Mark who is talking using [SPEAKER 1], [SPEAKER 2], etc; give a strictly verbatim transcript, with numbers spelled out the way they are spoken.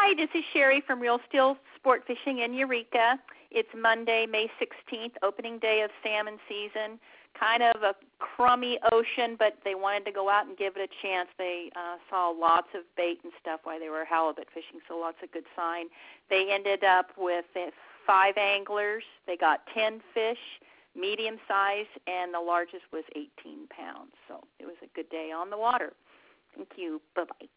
[SPEAKER 1] Hi, this is Sherry from Real Steel Sport Fishing in Eureka. It's Monday, May sixteenth, opening day of salmon season. Kind of a crummy ocean, but they wanted to go out and give it a chance. They uh, saw lots of bait and stuff while they were halibut fishing, so lots of good sign. They ended up with uh, five anglers. They got ten fish, medium size, and the largest was eighteen pounds. So it was a good day on the water. Thank you. Bye-bye.